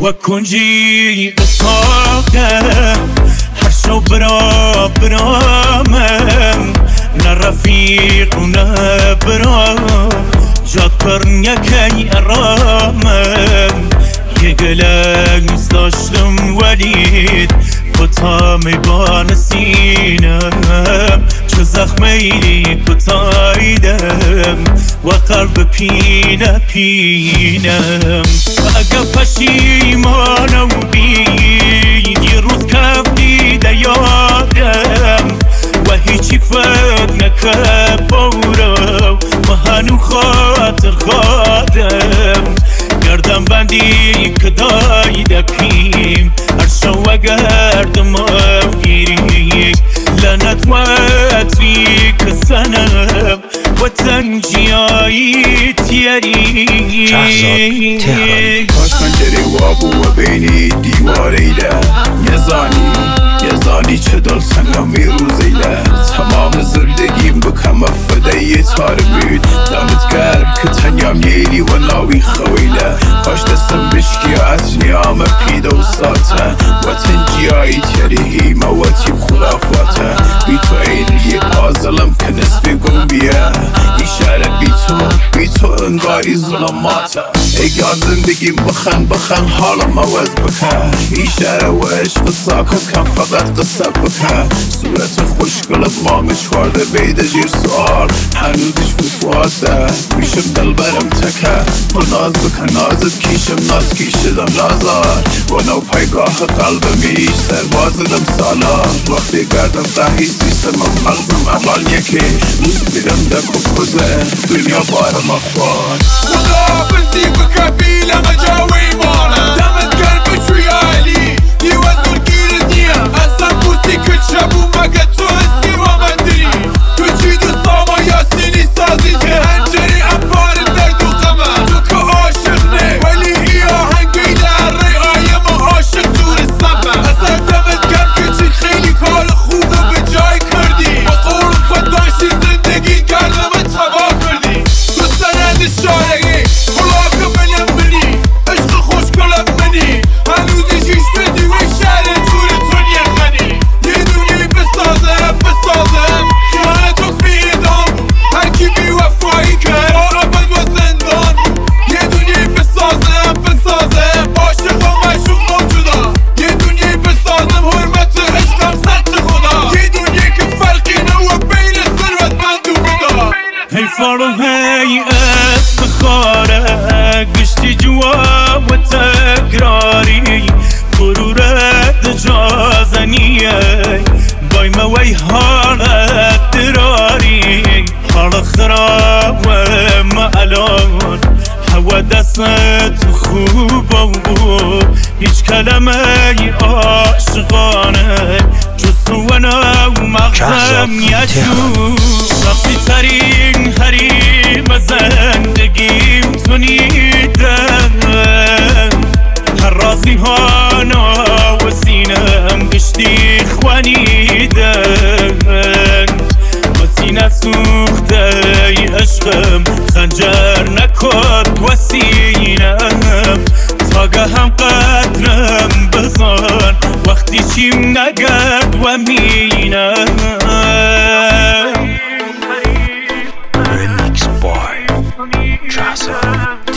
و کنجی اتاقه هر شو برامم نه رفیق و نه برام جاد کرن یکی ارامم یه گلنس داشتم ولید کتامی بان سینم چه زخمیلی کتایدم و قلب پینم اگه پشیمانم بید یه روز کف دیده یادم و هیچی فکر نکرد بورم و هنو خاطر خادم گردم بندی که دایده پیم هر شو گردم گیری لنت وطری که سنم و تنجیایی تیری کاش پنجره وابو و بینی دیواریده یه زانی چه دل سنگم میروزیده تمام زندگیم بکم فدای تار بود دمت گرم که تنیام ییلی و ناوی خویله کاش دستم بشکی از نیام پیدا و ساته و تنجیایی تیری مواتیم خلافاته بی تو این یه پازلم که نصف گم بیه ایشاره بی تو انگاری ظلماته اگر زندگیم بخن حالم عوض بکن ایشاره و عشق ساکت کن فقط قصه بکن صورت خوشگلت مامش خورده بیده جیر سوال هنوزش فوفاته میشم دل برم تکه و ناز بکن نازت کیشم ناز کیشدم نازار و نو پایگاه قلبمیش سربازدم سالار وقتی گردم تحی سیستم مغزم اول یکی روز میرم دکو کوزه دنیا بارم اخوان خداحافظی بکن بیلم جاوی مانم دمت گرم شوی علی دیوزور گیرت نیم اصلا بوسی که شبو مگه تو هستی و من دری تو چی دوستام و یاسینی سازی که هنجری انبار درد و غمه تو که عاشق نه ولی ای آهنگ بیده ری آیم و عاشق دور سمه اصلا دمت گرم که چی خیلی کار خوبه به جای کردی با قول فداشی زندگی کردم تبا کردی تو سند شارگی خلاقه منم منی عشق خوشگلت منی هنوزی شیش بدی و شهر جور دنیا غنی یه دونی بسازم خیانتو بیدام هر کی بی وفایی کرد با ابد و زندان یه دونی بسازم عاشق و معشوق موجودا یه دونی بسازم حرمت عشقم سطح خدا یه دونی که فرقی نو بین ثروتمند و بدا هی فارم هی استخاره گشتی جواب و تکراری غرورت جازنیه بای موی حالت دراری حال خراب ما الان هوا دستت خوب و هیچ کلمه عاشقانه جز تو و نو مغزم یجو رفتی ترین حریم زندگیم تو نیدم هر رازی هانا و سینم گشتی خوانیدم و سینه سوخته عشقم خنجر نکرد و سینم تاگه هم قدرم بزن وقتی چیم نگرد و مینم Remix by Trazo